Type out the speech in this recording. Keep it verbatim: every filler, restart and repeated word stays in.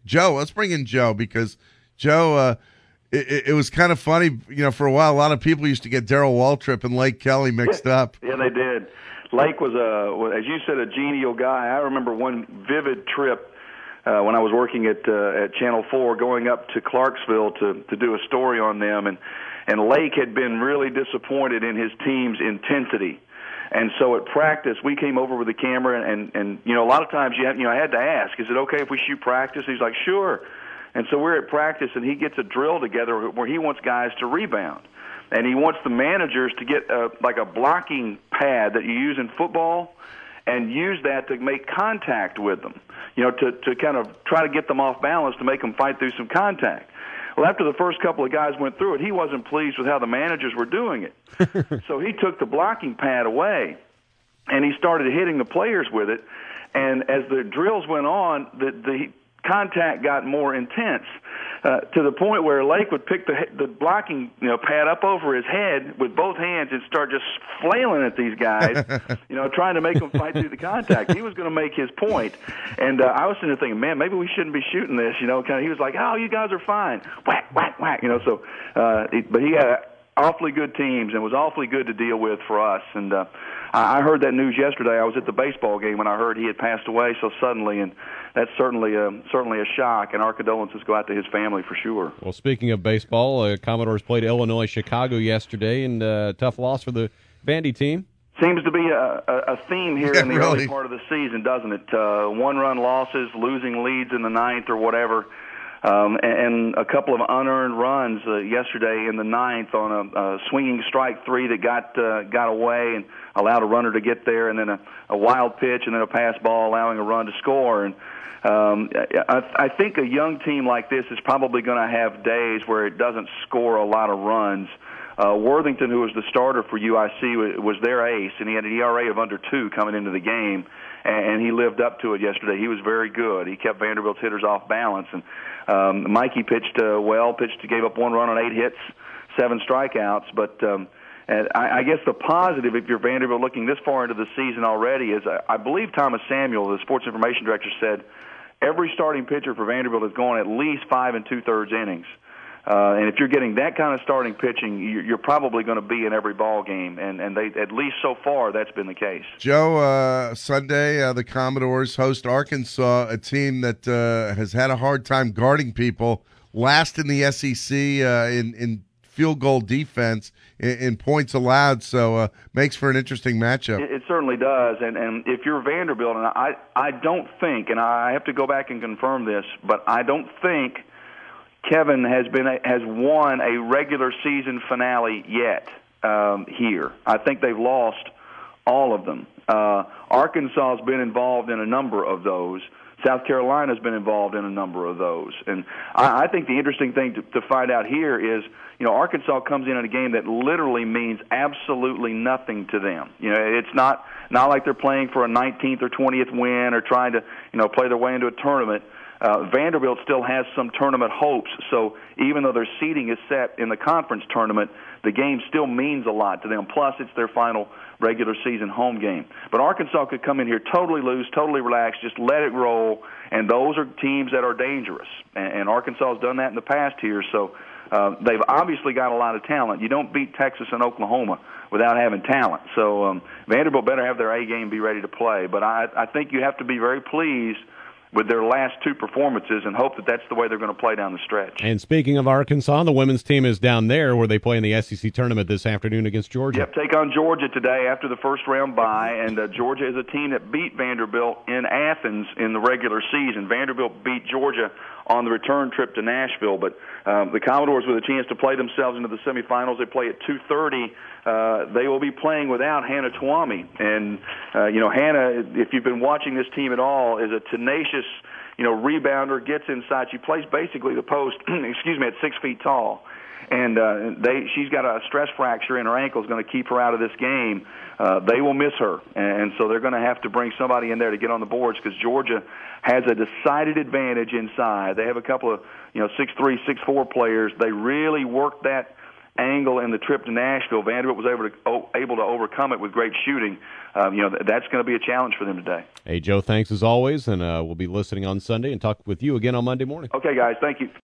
Joe. Let's bring in Joe because Joe, uh, it, it was kind of funny. You know, for a while, a lot of people used to get Darrell Waltrip and Lake Kelly mixed up. Yeah, they did. Lake was a, as you said, a genial guy. I remember one vivid trip uh, when I was working at uh, at Channel Four, going up to Clarksville to to do a story on them, and and Lake had been really disappointed in his team's intensity. And so at practice, we came over with the camera, and, and, and you know, a lot of times you, have, you know, I had to ask, is it okay if we shoot practice? He's like, sure. And so we're at practice, and he gets a drill together where he wants guys to rebound. And he wants the managers to get a, like a blocking pad that you use in football and use that to make contact with them, you know, to, to kind of try to get them off balance to make them fight through some contact. Well, after the first couple of guys went through it, he wasn't pleased with how the managers were doing it. So he took the blocking pad away, and he started hitting the players with it. And as the drills went on, the, the contact got more intense uh, to the point where Lake would pick the the blocking you know pad up over his head with both hands and start just flailing at these guys, you know, trying to make them fight through the contact. He was going to make his point, and uh, I was sitting there thinking, man, maybe we shouldn't be shooting this, you know. Kind of, he was like, oh, you guys are fine, whack, whack, whack, you know. So, uh, he, but he had awfully good teams and was awfully good to deal with for us. And uh, I heard that news yesterday. I was at the baseball game when I heard he had passed away so suddenly, and that's certainly a, certainly a shock, and our condolences go out to his family for sure. Well, speaking of baseball, uh, Commodores played Illinois Chicago yesterday, and uh, tough loss for the Vandy team. Seems to be a, a, a theme here yeah, in the really. early part of the season, doesn't it? Uh, one-run losses, losing leads in the ninth or whatever. Um, and a couple of unearned runs uh, yesterday in the ninth on a, a swinging strike three that got uh, got away and allowed a runner to get there, and then a, a wild pitch and then a pass ball allowing a run to score. And um, I, I think a young team like this is probably going to have days where it doesn't score a lot of runs. Uh, Worthington, who was the starter for U I C, was their ace, and he had an E R A of under two coming into the game, and he lived up to it yesterday. He was very good. He kept Vanderbilt's hitters off balance, and um, Mikey pitched uh, well, pitched, gave up one run on eight hits, seven strikeouts, but um, and I, I guess the positive, if you're Vanderbilt looking this far into the season already, is I, I believe Thomas Samuel, the sports information director, said every starting pitcher for Vanderbilt is going at least five and two-thirds innings. Uh, and if you're getting that kind of starting pitching, you're, you're probably going to be in every ball game, and, and they at least so far that's been the case. Joe, uh, Sunday uh, the Commodores host Arkansas, a team that uh, has had a hard time guarding people, last in the S E C uh, in, in field goal defense, in, in points allowed, so uh, makes for an interesting matchup. It, it certainly does, and, and if you're Vanderbilt, and I, I don't think, and I have to go back and confirm this, but I don't think Kevin has been a, has won a regular season finale yet um, here. I think they've lost all of them. Uh, Arkansas has been involved in a number of those. South Carolina has been involved in a number of those. And I, I think the interesting thing to, to find out here is, you know, Arkansas comes in in a game that literally means absolutely nothing to them. You know, it's not not like they're playing for a nineteenth or twentieth win or trying to, you know, play their way into a tournament. Uh, Vanderbilt still has some tournament hopes, so even though their seeding is set in the conference tournament, the game still means a lot to them. Plus, it's their final regular season home game. But Arkansas could come in here totally loose, totally relaxed, just let it roll, and those are teams that are dangerous. And, and Arkansas has done that in the past here, so uh, they've obviously got a lot of talent. You don't beat Texas and Oklahoma without having talent. So um, Vanderbilt better have their A game, be ready to play. But I, I think you have to be very pleased with their last two performances and hope that that's the way they're going to play down the stretch. And speaking of Arkansas, the women's team is down there where they play in the S E C tournament this afternoon against Georgia. Yep, take on Georgia today after the first round bye, and uh, Georgia is a team that beat Vanderbilt in Athens in the regular season. Vanderbilt beat Georgia on the return trip to Nashville, but um, the Commodores with a chance to play themselves into the semifinals. They play at two thirty. Uh, they will be playing without Hannah Twomey. And, uh, you know, Hannah, if you've been watching this team at all, is a tenacious, you know, rebounder, gets inside. She plays basically the post, excuse me, at six feet tall. And uh, they, she's got a stress fracture in her ankle, is going to keep her out of this game. Uh, they will miss her. And so they're going to have to bring somebody in there to get on the boards because Georgia has a decided advantage inside. They have a couple of, you know, six three, six four players. They really work that angle in the trip to Nashville. Vanderbilt was able to oh, able to overcome it with great shooting. Um, you know, th- that's going to be a challenge for them today. Hey, Joe, thanks as always, and uh, we'll be listening on Sunday and talk with you again on Monday morning. Okay, guys, thank you.